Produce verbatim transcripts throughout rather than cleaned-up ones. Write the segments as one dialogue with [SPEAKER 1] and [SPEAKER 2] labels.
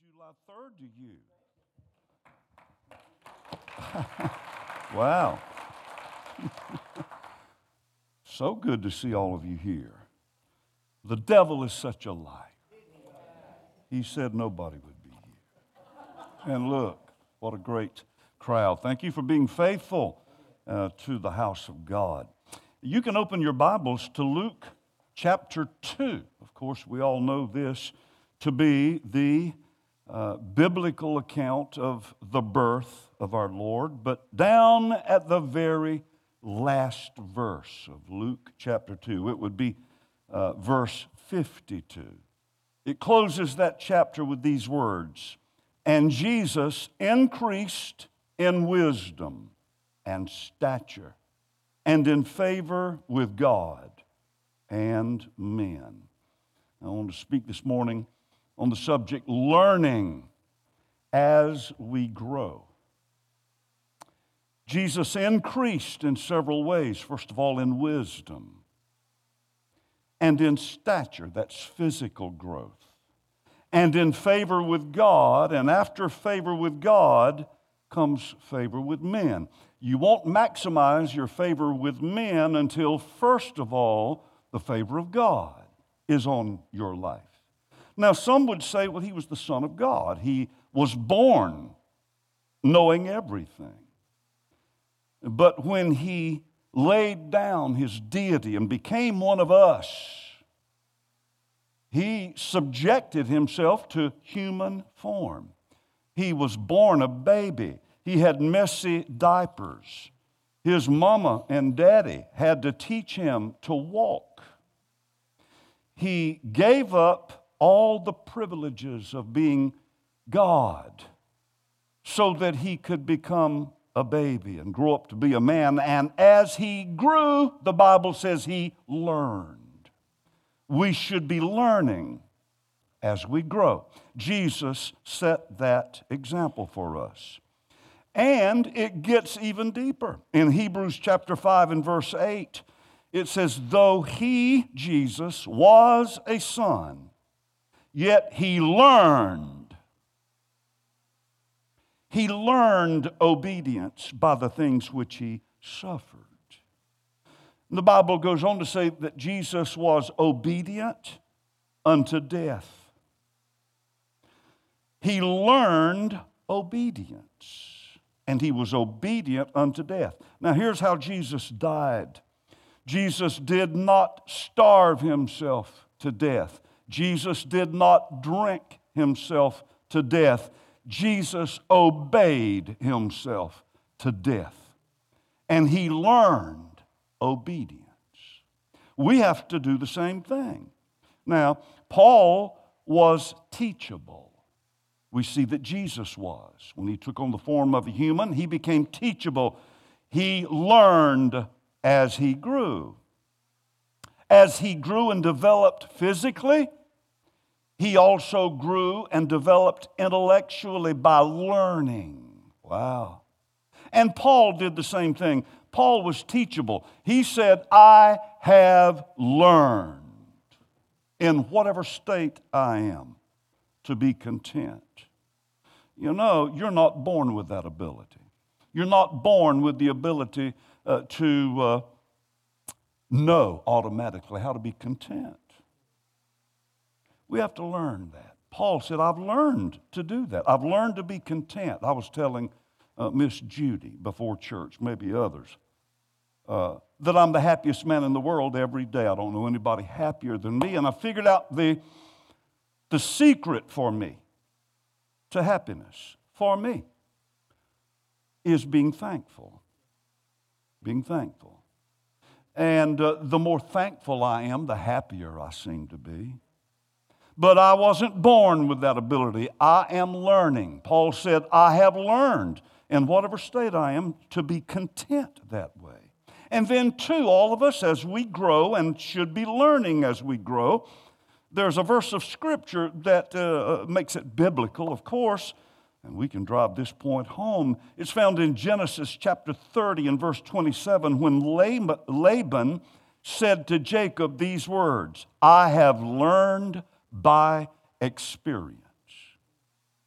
[SPEAKER 1] July third to you. Wow. So good to see all of you here. The devil is such a lie. He said nobody would be here. And look, what a great crowd. Thank you for being faithful uh, to the house of God. You can open your Bibles to Luke chapter two. Of course, we all know this to be the uh, biblical account of the birth of our Lord, but down at the very last verse of Luke chapter two, it would be uh, verse fifty-two. It closes that chapter with these words, "And Jesus increased in wisdom and stature and in favor with God and men." I want to speak this morning on the subject, learning as we grow. Jesus increased in several ways. First of all, in wisdom and in stature, that's physical growth, and in favor with God, and after favor with God comes favor with men. You won't maximize your favor with men until, first of all, the favor of God is on your life. Now, some would say, well, he was the Son of God. He was born knowing everything. But when he laid down his deity and became one of us, he subjected himself to human form. He was born a baby. He had messy diapers. His mama and daddy had to teach him to walk. He gave up all the privileges of being God so that he could become a baby and grow up to be a man. And as he grew, the Bible says he learned. We should be learning as we grow. Jesus set that example for us. And it gets even deeper. In Hebrews chapter five and verse eight, it says, "Though he, Jesus, was a son, yet he learned. He learned obedience by the things which he suffered." The Bible goes on to say that Jesus was obedient unto death. He learned obedience, and he was obedient unto death. Now, here's how Jesus died. Jesus did not starve himself to death. Jesus did not drink himself to death. Jesus obeyed himself to death. And he learned obedience. We have to do the same thing. Now, Paul was teachable. We see that Jesus was. When he took on the form of a human, he became teachable. He learned as he grew. As he grew and developed physically, he also grew and developed intellectually by learning. Wow. And Paul did the same thing. Paul was teachable. He said, "I have learned in whatever state I am to be content." You know, you're not born with that ability. You're not born with the ability uh, to uh, know automatically how to be content. We have to learn that. Paul said, "I've learned to do that. I've learned to be content." I was telling uh, Miss Judy before church, maybe others, uh, that I'm the happiest man in the world every day. I don't know anybody happier than me. And I figured out the, the secret for me to happiness, for me, is being thankful. Being thankful. And uh, the more thankful I am, the happier I seem to be. But I wasn't born with that ability. I am learning. Paul said, "I have learned in whatever state I am to be content that way." And then, too, all of us, as we grow and should be learning as we grow, there's a verse of Scripture that uh, makes it biblical, of course, and we can drive this point home. It's found in Genesis chapter thirty and verse twenty-seven, when Laban said to Jacob these words, "I have learned by experience."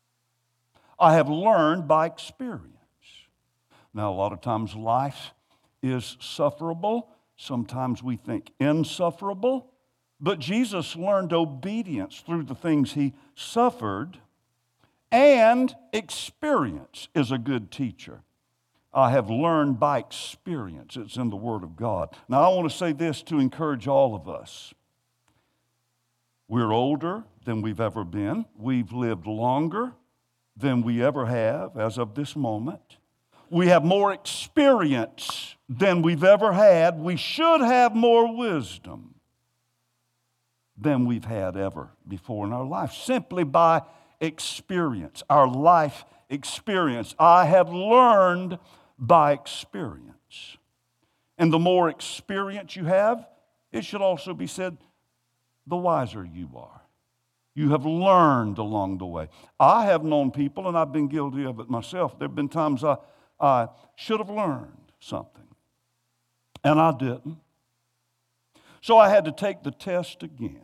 [SPEAKER 1] I have learned by experience. Now, a lot of times life is sufferable. Sometimes we think insufferable. But Jesus learned obedience through the things he suffered, and experience is a good teacher. I have learned by experience. It's in the Word of God. Now, I want to say this to encourage all of us. We're older than we've ever been. We've lived longer than we ever have as of this moment. We have more experience than we've ever had. We should have more wisdom than we've had ever before in our life, simply by experience, our life experience. I have learned by experience. And the more experience you have, it should also be said, the wiser you are. You have learned along the way. I have known people, and I've been guilty of it myself. There have been times I, I should have learned something, and I didn't. So I had to take the test again.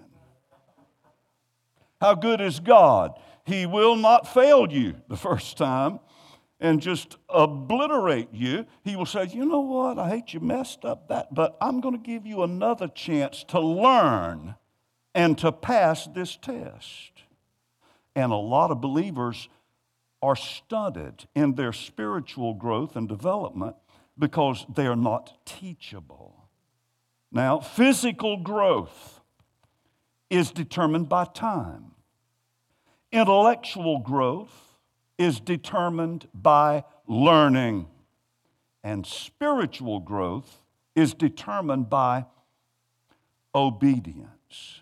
[SPEAKER 1] How good is God? He will not fail you the first time and just obliterate you. He will say, you know what, I hate you messed up that, but I'm going to give you another chance to learn and to pass this test. And a lot of believers are stunted in their spiritual growth and development because they are not teachable. Now, physical growth is determined by time. Intellectual growth is determined by learning. And spiritual growth is determined by obedience.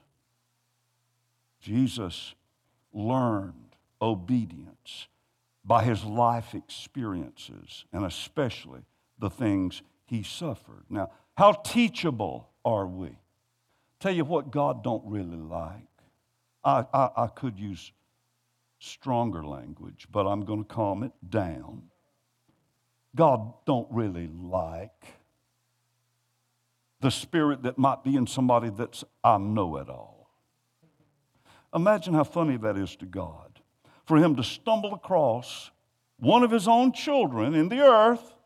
[SPEAKER 1] Jesus learned obedience by his life experiences, and especially the things he suffered. Now, how teachable are we? Tell you what God don't really like. I, I, I could use stronger language, but I'm going to calm it down. God don't really like the spirit that might be in somebody that's I know it all. Imagine how funny that is to God. For him to stumble across one of his own children in the earth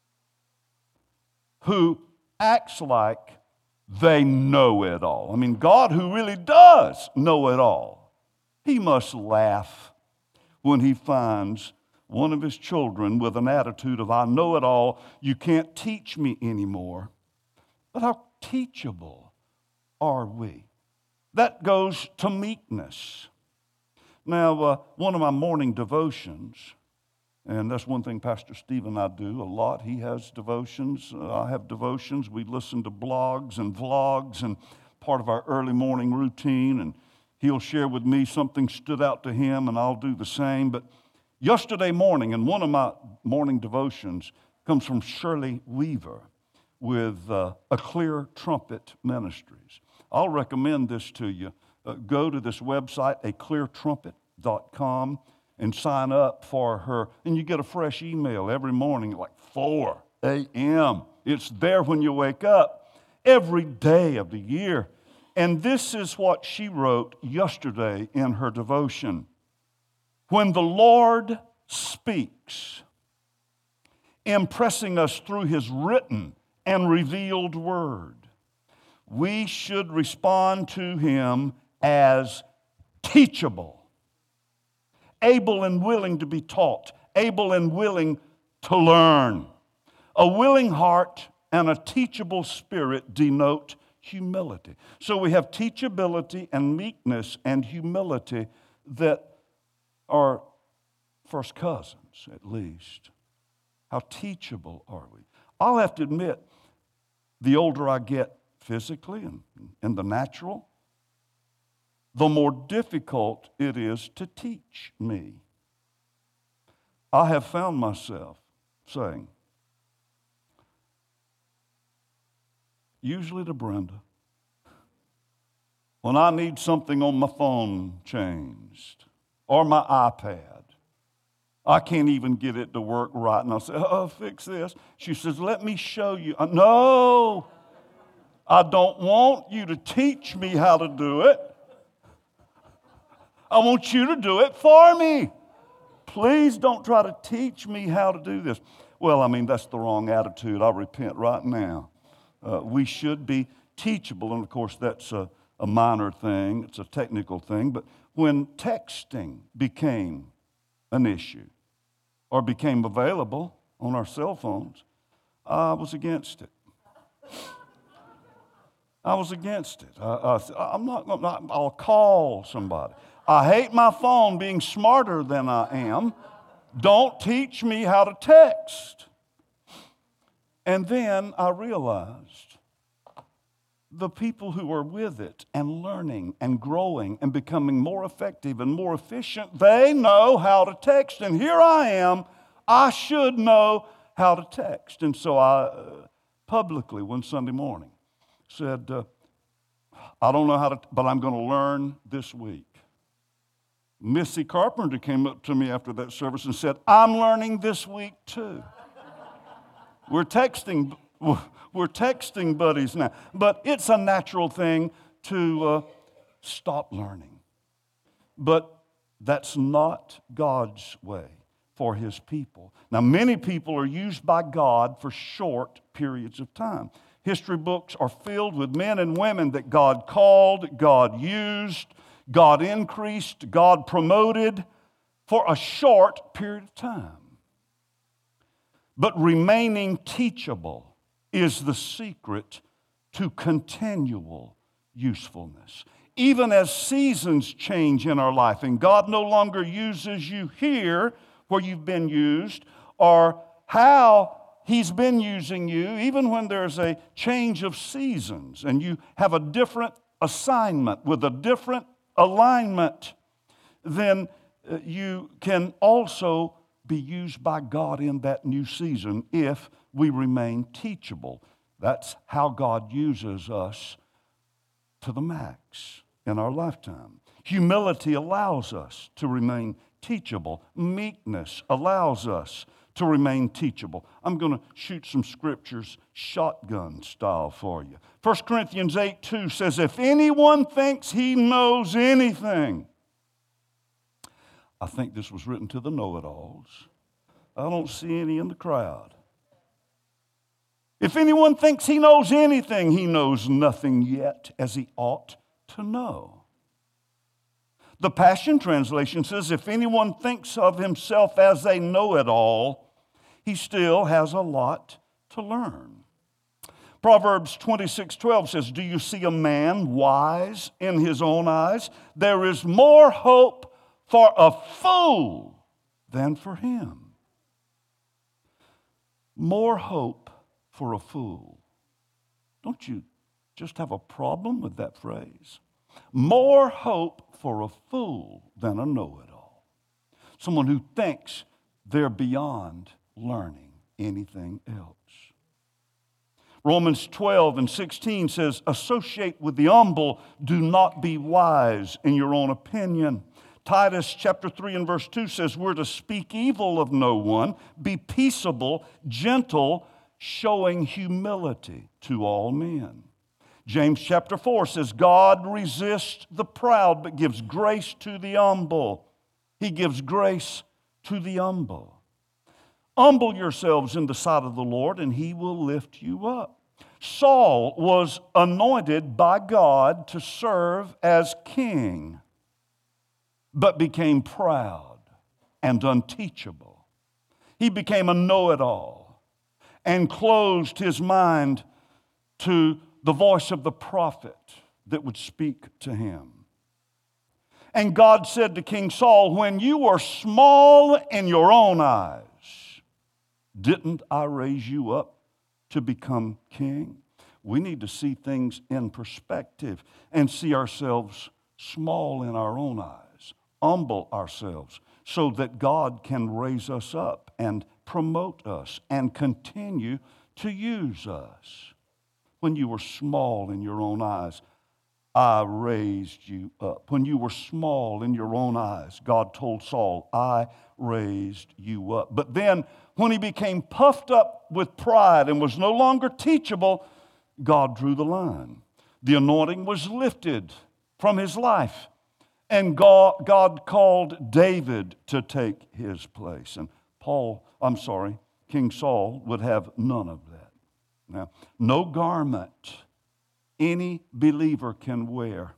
[SPEAKER 1] who acts like they know it all. I mean, God, who really does know it all, he must laugh when he finds one of his children with an attitude of, I know it all, you can't teach me anymore. But how teachable are we? That goes to meekness. Now, uh, one of my morning devotions, and that's one thing Pastor Steve and I do a lot. He has devotions. Uh, I have devotions. We listen to blogs and vlogs and part of our early morning routine. And he'll share with me something stood out to him, and I'll do the same. But yesterday morning, and one of my morning devotions comes from Shirley Weaver with uh, A Clear Trumpet Ministries. I'll recommend this to you. Uh, go to this website, a clear trumpet dot com. And sign up for her. And you get a fresh email every morning at like four a.m. It's there when you wake up every day of the year. And this is what she wrote yesterday in her devotion. When the Lord speaks, impressing us through his written and revealed word, we should respond to him as teachable, able and willing to be taught, able and willing to learn. A willing heart and a teachable spirit denote humility. So we have teachability and meekness and humility that are first cousins, at least. How teachable are we? I'll have to admit, the older I get physically and in the natural, the more difficult it is to teach me. I have found myself saying, usually to Brenda, when I need something on my phone changed or my iPad, I can't even get it to work right. And I'll say, oh, fix this. She says, let me show you. Uh, no, I don't want you to teach me how to do it. I want you to do it for me. Please don't try to teach me how to do this. Well, I mean, that's the wrong attitude. I repent right now. Uh, we should be teachable, and of course, that's a, a minor thing. It's a technical thing. But when texting became an issue or became available on our cell phones, I was against it. I was against it. I, I, I'm not, not, I'll call somebody. I hate my phone being smarter than I am. Don't teach me how to text. And then I realized the people who are with it and learning and growing and becoming more effective and more efficient, they know how to text. And here I am, I should know how to text. And so I uh, publicly one Sunday morning said, uh, I don't know how to, but I'm going to learn this week. Missy Carpenter came up to me after that service and said, I'm learning this week too. We're texting, we're texting buddies now. But it's a natural thing to uh, stop learning. But that's not God's way for His people. Now, many people are used by God for short periods of time. History books are filled with men and women that God called, God used, God increased, God promoted for a short period of time. But remaining teachable is the secret to continual usefulness. Even as seasons change in our life and God no longer uses you here where you've been used or how He's been using you, even when there's a change of seasons and you have a different assignment with a different alignment, then you can also be used by God in that new season if we remain teachable. That's how God uses us to the max in our lifetime. Humility allows us to remain teachable. Meekness allows us to remain teachable. I'm going to shoot some scriptures shotgun style for you. First Corinthians eight two says, if anyone thinks he knows anything, I think this was written to the know-it-alls. I don't see any in the crowd. If anyone thinks he knows anything, he knows nothing yet as he ought to know. The Passion Translation says, if anyone thinks of himself as a know-it-all, he still has a lot to learn. Proverbs twenty-six twelve says, do you see a man wise in his own eyes? There is more hope for a fool than for him. More hope for a fool. Don't you just have a problem with that phrase? More hope for a fool than a know-it-all. Someone who thinks they're beyond learning anything else. Romans twelve and sixteen says, associate with the humble, do not be wise in your own opinion. Titus chapter three and verse two says, we're to speak evil of no one, be peaceable, gentle, showing humility to all men. James chapter four says, God resists the proud, but gives grace to the humble. He gives grace to the humble. Humble yourselves in the sight of the Lord, and He will lift you up. Saul was anointed by God to serve as king, but became proud and unteachable. He became a know-it-all and closed his mind to the voice of the prophet that would speak to him. And God said to King Saul, when you were small in your own eyes, didn't I raise you up to become king? We need to see things in perspective and see ourselves small in our own eyes, humble ourselves so that God can raise us up and promote us and continue to use us. When you were small in your own eyes, I raised you up. When you were small in your own eyes, God told Saul, I raised you up. But then when he became puffed up with pride and was no longer teachable, God drew the line. The anointing was lifted from his life, And God, God called David to take his place. And Paul, I'm sorry, King Saul would have none of that. Now, no garment any believer can wear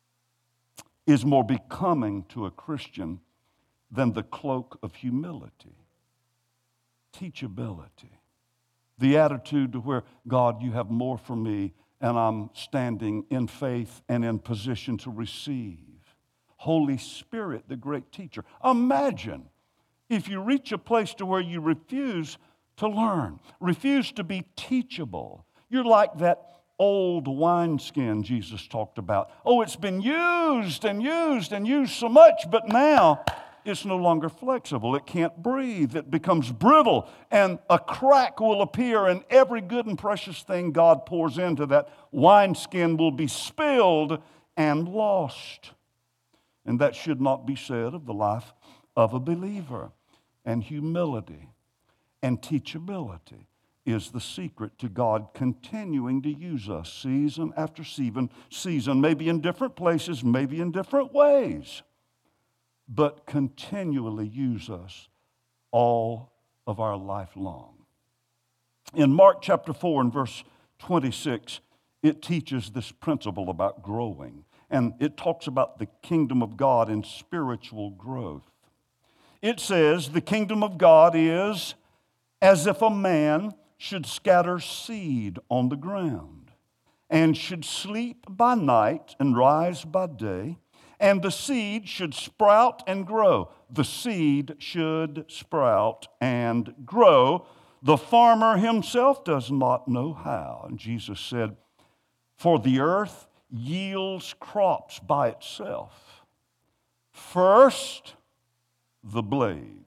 [SPEAKER 1] is more becoming to a Christian than the cloak of humility, teachability, the attitude to where, God, you have more for me, and I'm standing in faith and in position to receive. Holy Spirit, the great teacher. Imagine if you reach a place to where you refuse to learn, refuse to be teachable. You're like that old wineskin Jesus talked about. Oh, it's been used and used and used so much, but now it's no longer flexible. It can't breathe. It becomes brittle, and a crack will appear, and every good and precious thing God pours into that wineskin will be spilled and lost. And that should not be said of the life of a believer. And humility and teachability is the secret to God continuing to use us season after season, season, maybe in different places, maybe in different ways, but continually use us all of our life long. In Mark chapter four and verse twenty-six, it teaches this principle about growing, and it talks about the kingdom of God and spiritual growth. It says, the kingdom of God is as if a man should scatter seed on the ground, and should sleep by night and rise by day, and the seed should sprout and grow. The seed should sprout and grow. The farmer himself does not know how. And Jesus said, for the earth yields crops by itself. First, the blade,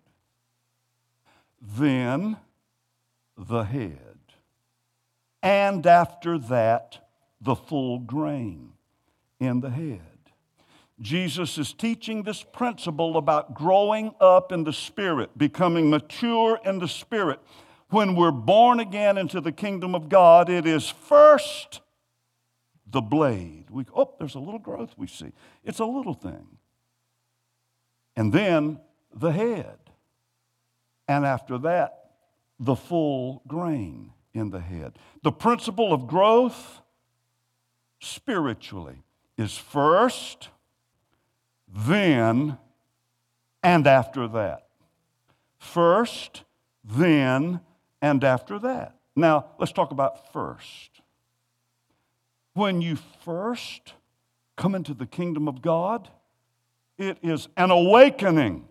[SPEAKER 1] then the head, and after that, the full grain in the head. Jesus is teaching this principle about growing up in the Spirit, becoming mature in the Spirit. When we're born again into the kingdom of God, it is first the blade. We, oh, there's a little growth we see. It's a little thing. And then the head. And after that, the full grain in the head. The principle of growth spiritually is first, then, and after that. First, then, and after that. Now, let's talk about first. When you first come into the kingdom of God, it is an awakening.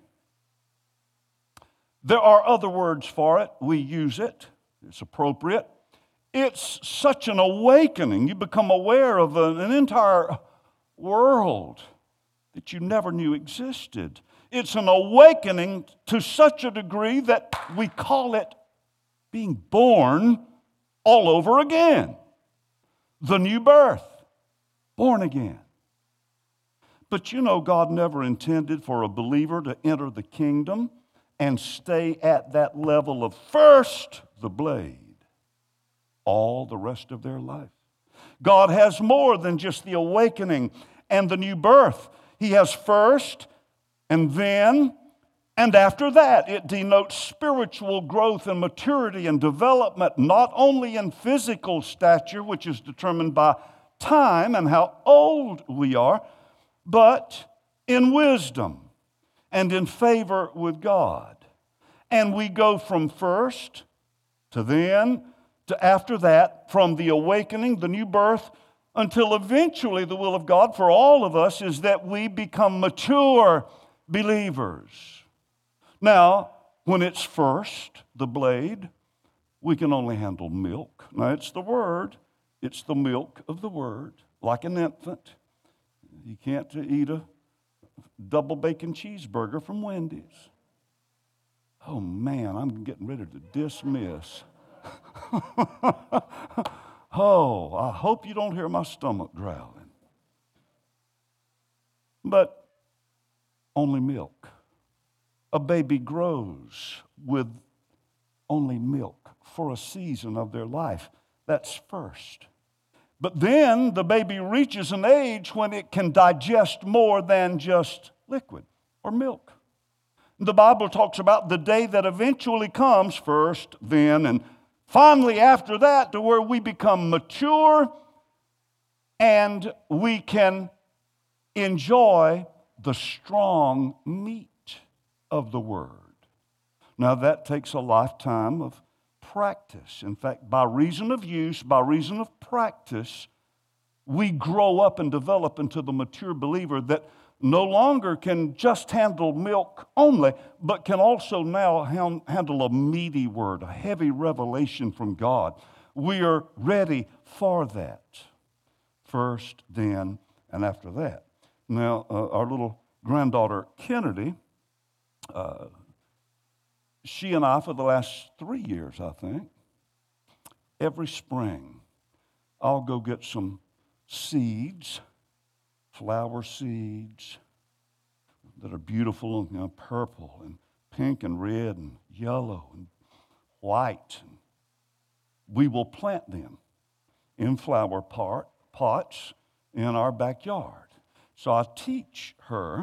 [SPEAKER 1] There are other words for it. We use it. It's appropriate. It's such an awakening. You become aware of an, an entire world that you never knew existed. It's an awakening to such a degree that we call it being born all over again. The new birth, born again. But you know, God never intended for a believer to enter the kingdom and stay at that level of first the blade all the rest of their life. God has more than just the awakening and the new birth. He has first, and then, and after that. It denotes spiritual growth and maturity and development, not only in physical stature, which is determined by time and how old we are, but in wisdom and in favor with God. And we go from first to then to after that, from the awakening, the new birth, until eventually the will of God for all of us is that we become mature believers. Now, when it's first, the blade, we can only handle milk. Now, it's the Word. It's the milk of the Word, like an infant. You can't eat a double bacon cheeseburger from Wendy's. Oh, man, I'm getting ready to dismiss. Oh, I hope you don't hear my stomach growling. But only milk. A baby grows with only milk for a season of their life. That's first. But then the baby reaches an age when it can digest more than just liquid or milk. The Bible talks about the day that eventually comes first, then, and finally after that, to where we become mature and we can enjoy the strong meat of the Word. Now that takes a lifetime of practice. In fact, by reason of use, by reason of practice, we grow up and develop into the mature believer that no longer can just handle milk only, but can also now handle a meaty word, a heavy revelation from God. We are ready for that. First, then, and after that. Now, uh, our little granddaughter, Kennedy, uh, she and I, for the last three years, I think, every spring, I'll go get some seeds, flower seeds that are beautiful and, you know, purple and pink and red and yellow and white. We will plant them in flower pot, pots in our backyard. So I teach her,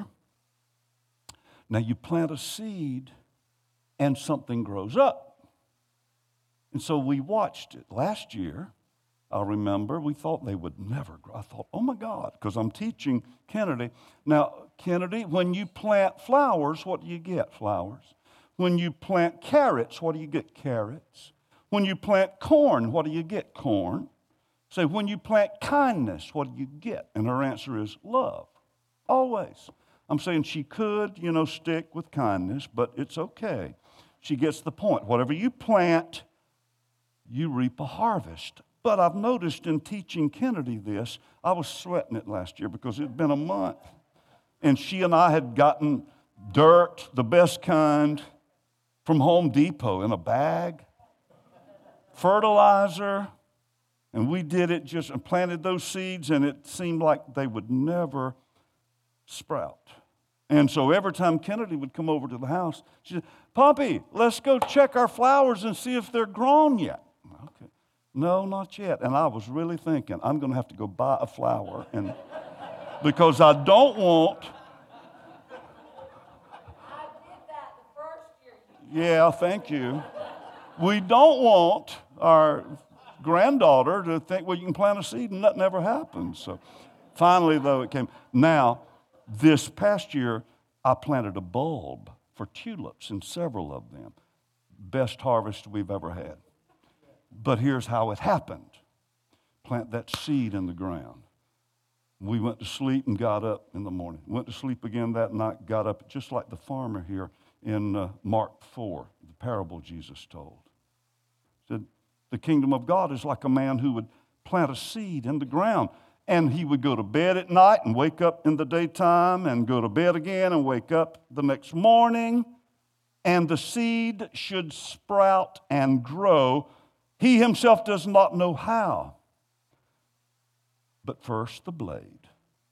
[SPEAKER 1] now you plant a seed and something grows up. And so we watched it. Last year, I remember, we thought they would never grow. I thought, oh my God, because I'm teaching Kennedy. Now, Kennedy, when you plant flowers, what do you get? Flowers. When you plant carrots, what do you get? Carrots. When you plant corn, what do you get? Corn. Say, when you plant kindness, what do you get? And her answer is love. Always. I'm saying she could, you know, stick with kindness, but it's okay. She gets the point. Whatever you plant, you reap a harvest. But I've noticed in teaching Kennedy this, I was sweating it last year because it had been a month. And she and I had gotten dirt, the best kind, from Home Depot in a bag, fertilizer, and we did it just and planted those seeds, and it seemed like they would never sprout. And so every time Kennedy would come over to the house, she said, Poppy, let's go check our flowers and see if they're grown yet. Okay. No, not yet. And I was really thinking, I'm going to have to go buy a flower, and because I don't want.
[SPEAKER 2] I did that the first year.
[SPEAKER 1] Yeah, thank you. We don't want our granddaughter to think, well, you can plant a seed and nothing ever happens. So finally, though, it came. Now, this past year, I planted a bulb for tulips, and several of them. Best harvest we've ever had. But here's how it happened. Plant that seed in the ground. We went to sleep and got up in the morning. Went to sleep again that night, got up, just like the farmer here in uh, Mark four, the parable Jesus told. Said, the kingdom of God is like a man who would plant a seed in the ground. And he would go to bed at night and wake up in the daytime and go to bed again and wake up the next morning. And the seed should sprout and grow. He himself does not know how. But first, the blade.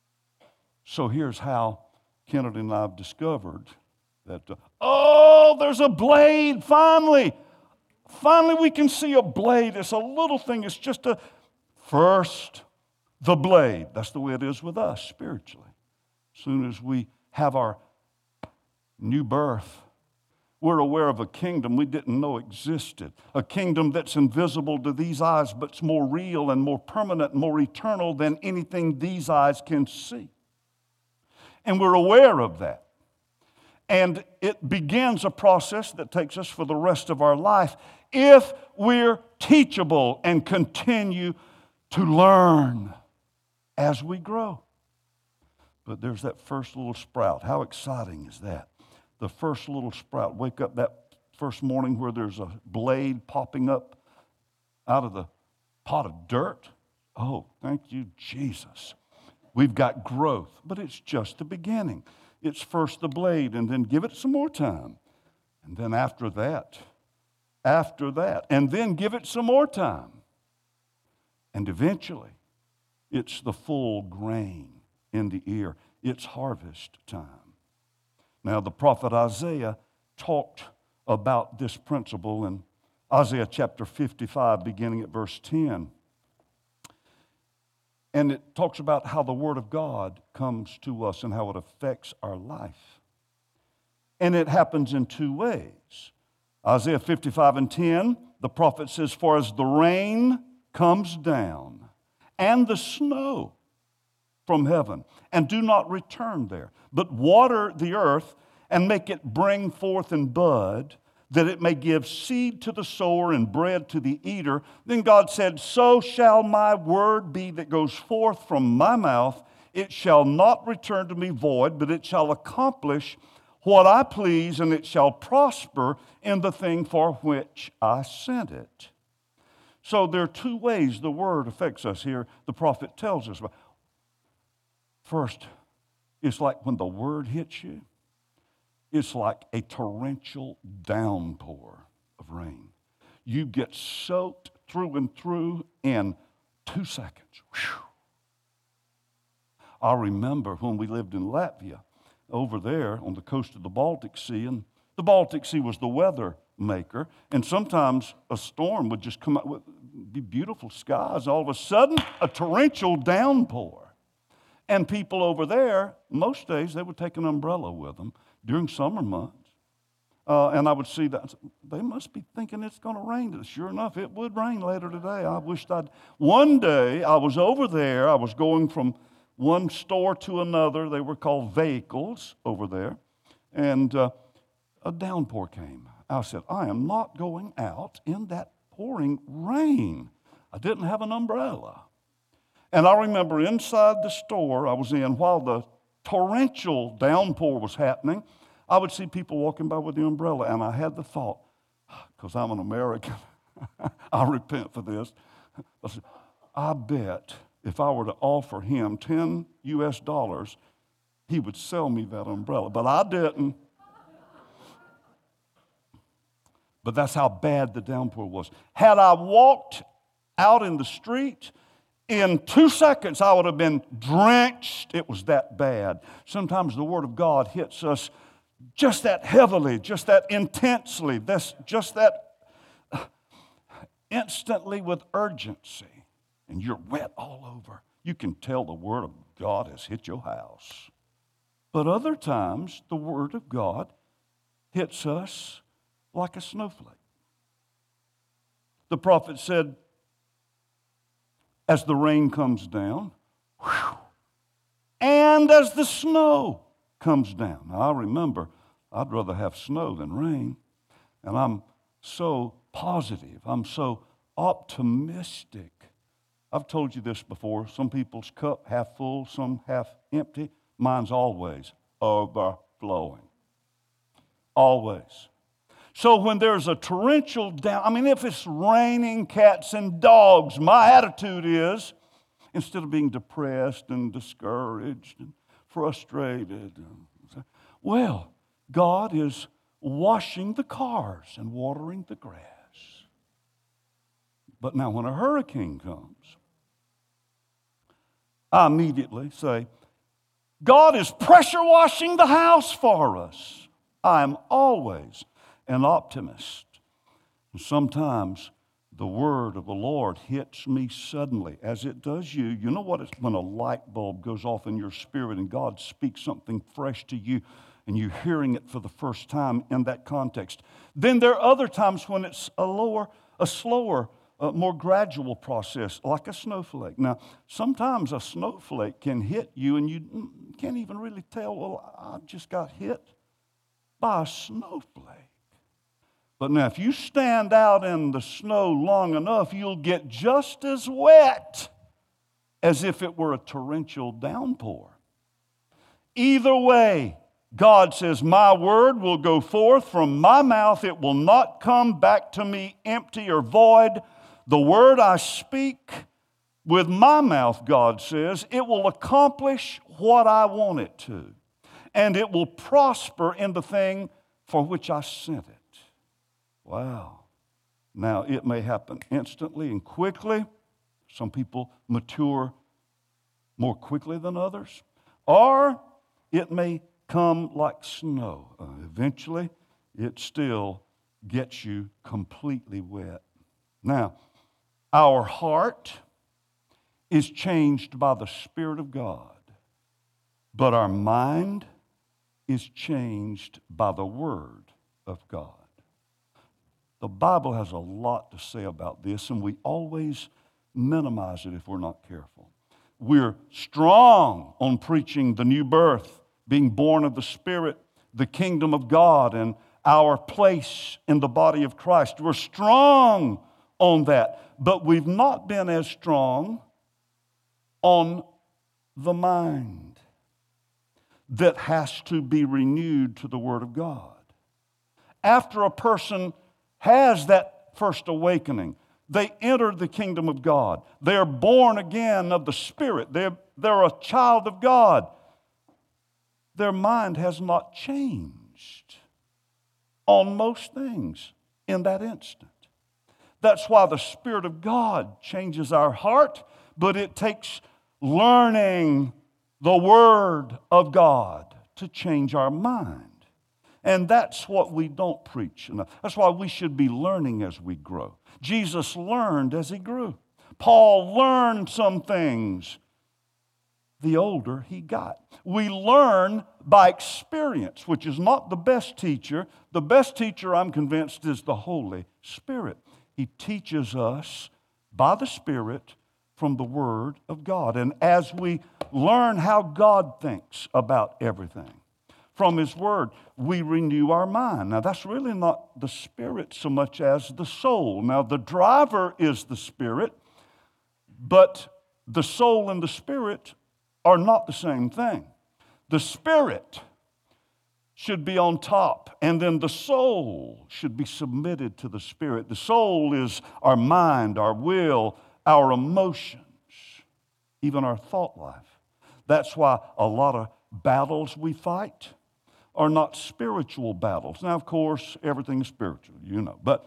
[SPEAKER 1] So here's how Kennedy and I have discovered that, uh, oh, there's a blade, finally. Finally, we can see a blade. It's a little thing. It's just a first. The blade. That's the way it is with us spiritually. As soon as we have our new birth, we're aware of a kingdom we didn't know existed. A kingdom that's invisible to these eyes, but it's more real and more permanent and more eternal than anything these eyes can see. And we're aware of that. And it begins a process that takes us for the rest of our life if we're teachable and continue to learn as we grow. But there's that first little sprout. How exciting is that? The first little sprout. Wake up that first morning where there's a blade popping up out of the pot of dirt. Oh, thank you, Jesus. We've got growth, but it's just the beginning. It's first the blade, and then give it some more time. And then after that, after that, and then give it some more time. And eventually, it's the full grain in the ear. It's harvest time. Now, the prophet Isaiah talked about this principle in Isaiah chapter fifty-five, beginning at verse ten. And it talks about how the Word of God comes to us and how it affects our life. And it happens in two ways. Isaiah fifty-five and ten, the prophet says, "For as the rain comes down and the snow from heaven, and do not return there, but water the earth and make it bring forth and bud, that it may give seed to the sower and bread to the eater, then God said, so shall my word be that goes forth from my mouth. It shall not return to me void, but it shall accomplish what I please, and it shall prosper in the thing for which I sent it." So there are two ways the word affects us here. The prophet tells us about. First, it's like when the word hits you, it's like a torrential downpour of rain. You get soaked through and through in two seconds. Whew. I remember when we lived in Latvia, over there on the coast of the Baltic Sea, and the Baltic Sea was the weather maker, and sometimes a storm would just come out with be beautiful skies, all of a sudden a torrential downpour. And people over there, most days they would take an umbrella with them during summer months. Uh, and I would see that. They must be thinking it's going to rain. Sure enough, it would rain later today. I wished I'd. One day I was over there. I was going from one store to another. They were called vehicles over there. And uh, a downpour came. I said, I am not going out in that pouring rain. I didn't have an umbrella. And I remember inside the store I was in, while the torrential downpour was happening, I would see people walking by with the umbrella, and I had the thought, because I'm an American, I repent for this. I said, I bet if I were to offer him ten U S dollars, he would sell me that umbrella. But I didn't. But that's how bad the downpour was. Had I walked out in the street, in two seconds I would have been drenched. It was that bad. Sometimes the Word of God hits us just that heavily, just that intensely, this, just that instantly with urgency. And you're wet all over. You can tell the Word of God has hit your house. But other times, the Word of God hits us like a snowflake. The prophet said, as the rain comes down, whew, and as the snow comes down. Now, I remember I'd rather have snow than rain, and I'm so positive. I'm so optimistic. I've told you this before. Some people's cup half full, some half empty. Mine's always overflowing. Always. So when there's a torrential down, I mean, if it's raining cats and dogs, my attitude is, instead of being depressed and discouraged and frustrated, well, God is washing the cars and watering the grass. But now when a hurricane comes, I immediately say, God is pressure washing the house for us. I am always an optimist. And sometimes the word of the Lord hits me suddenly, as it does you. You know what it's when a light bulb goes off in your spirit and God speaks something fresh to you and you're hearing it for the first time in that context. Then there are other times when it's a lower, a slower, a more gradual process, like a snowflake. Now, sometimes a snowflake can hit you and you can't even really tell, well, I just got hit by a snowflake. But now, if you stand out in the snow long enough, you'll get just as wet as if it were a torrential downpour. Either way, God says, my word will go forth from my mouth. It will not come back to me empty or void. The word I speak with my mouth, God says, it will accomplish what I want it to. And it will prosper in the thing for which I sent it. Wow. Now, it may happen instantly and quickly. Some people mature more quickly than others. Or it may come like snow. Uh, eventually, it still gets you completely wet. Now, our heart is changed by the Spirit of God, but our mind is changed by the Word of God. The Bible has a lot to say about this, and we always minimize it if we're not careful. We're strong on preaching the new birth, being born of the Spirit, the kingdom of God, and our place in the body of Christ. We're strong on that, but we've not been as strong on the mind that has to be renewed to the Word of God. After a person has that first awakening, they enter the kingdom of God. They're born again of the Spirit. They're, they're a child of God. Their mind has not changed on most things in that instant. That's why the Spirit of God changes our heart, but it takes learning the Word of God to change our mind. And that's what we don't preach enough. That's why we should be learning as we grow. Jesus learned as he grew. Paul learned some things the older he got. We learn by experience, which is not the best teacher. The best teacher, I'm convinced, is the Holy Spirit. He teaches us by the Spirit from the Word of God. And as we learn how God thinks about everything from His Word, we renew our mind. Now, that's really not the Spirit so much as the soul. Now, the driver is the Spirit, but the soul and the Spirit are not the same thing. The Spirit should be on top, and then the soul should be submitted to the Spirit. The soul is our mind, our will, our emotions, even our thought life. That's why a lot of battles we fight are not spiritual battles. Now, of course, everything is spiritual, you know, but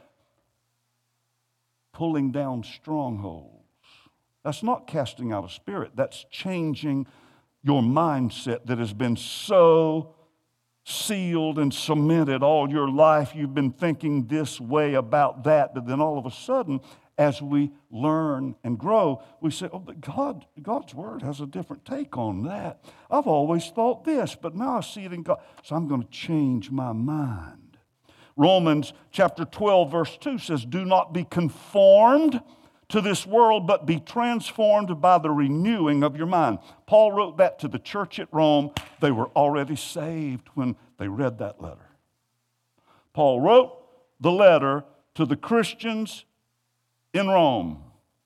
[SPEAKER 1] pulling down strongholds, that's not casting out a spirit. That's changing your mindset that has been so sealed and cemented all your life. You've been thinking this way about that, but then all of a sudden, as we learn and grow, we say, oh, but God, God's Word has a different take on that. I've always thought this, but now I see it in God. So I'm going to change my mind. Romans chapter twelve, verse two says, do not be conformed to this world, but be transformed by the renewing of your mind. Paul wrote that to the church at Rome. They were already saved when they read that letter. Paul wrote the letter to the Christians in Rome.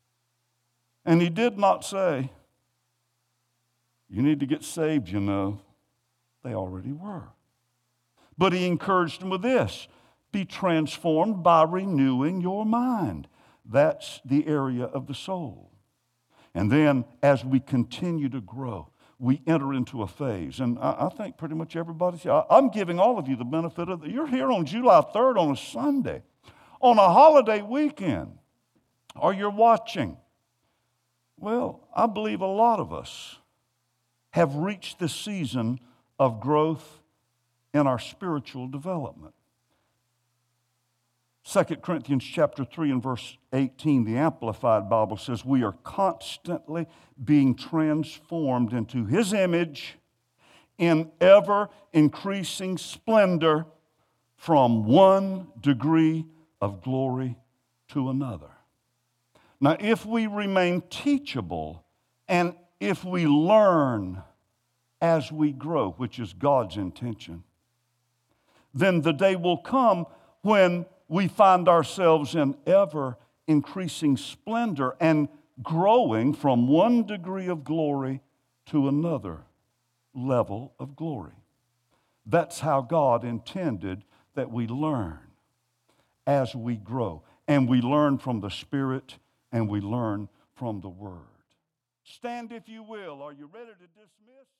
[SPEAKER 1] And he did not say, you need to get saved, you know. They already were. But he encouraged them with this, be transformed by renewing your mind. That's the area of the soul. And then as we continue to grow, we enter into a phase. And I, I think pretty much everybody's here. I'm giving all of you the benefit of it. You're here on July third on a Sunday, on a holiday weekend, or you're watching. Well, I believe a lot of us have reached this season of growth in our spiritual development. Second Corinthians chapter three and verse eighteen, the Amplified Bible says, we are constantly being transformed into His image in ever-increasing splendor from one degree of glory to another. Now, if we remain teachable and if we learn as we grow, which is God's intention, then the day will come when we find ourselves in ever-increasing splendor and growing from one degree of glory to another level of glory. That's how God intended that we learn as we grow. And we learn from the Spirit and we learn from the Word. Stand if you will. Are you ready to dismiss?